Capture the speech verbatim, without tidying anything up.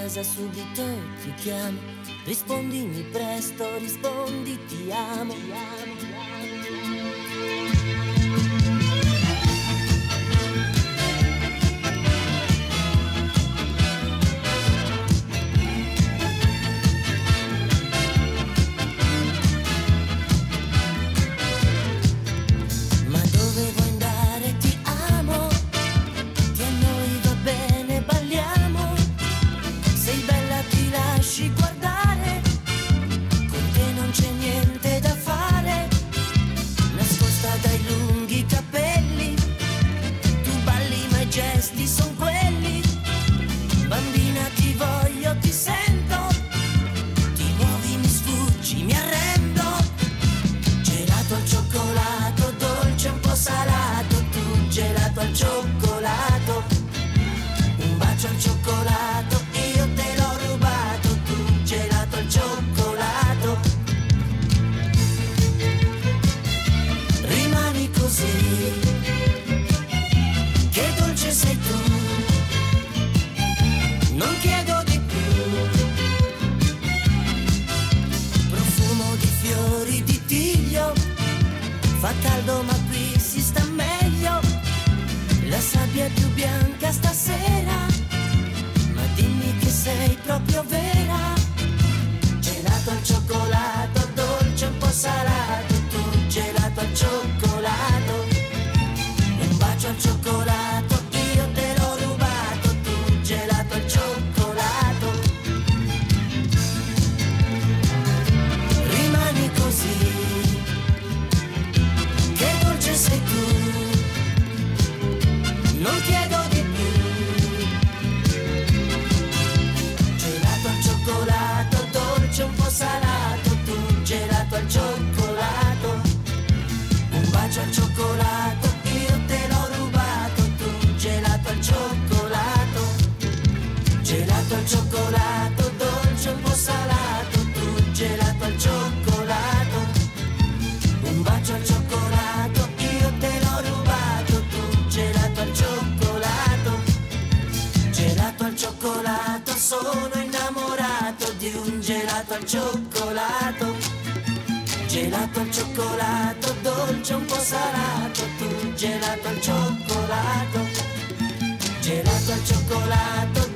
casa subito ti chiamo, rispondimi presto, rispondi ti amo, ti amo, ti amo. Guardare, con te non c'è niente da fare, nascosta dai lunghi capelli, tu balli ma i gesti son quelli, bambina ti voglio, ti sento, ti muovi, mi sfuggi, mi arrendo, gelato al cioccolato, dolce un po' salato, tu gelato al cioccolato, un bacio al cioccolato, io te l'ho rubato, gelato al cioccolato, rimani così, che dolce sei tu, non chiedo di più, profumo di fiori di tiglio, fa caldo ma qui si sta meglio, la sabbia è più bianca stasera, ma dimmi che sei proprio vera. Gelato al cioccolato, dolce un po' salato, tu gelato al cioccolato, un bacio al cioccolato, io te l'ho rubato, tu gelato al cioccolato, rimani così, che dolce sei tu, non chiedo di più, gelato al cioccolato, dolce un po' salato, tu gelato al cioccolato, un bacio al cioccolato, io te l'ho rubato, tu gelato al cioccolato, gelato al cioccolato, dolce un po' salato, tu gelato al cioccolato, un bacio al cioccolato, io te l'ho rubato, tu gelato al cioccolato, gelato al cioccolato, sono innamorato di un gelato al cioccolato, gelato al cioccolato, dolce un po' salato, tu gelato al cioccolato, gelato al cioccolato,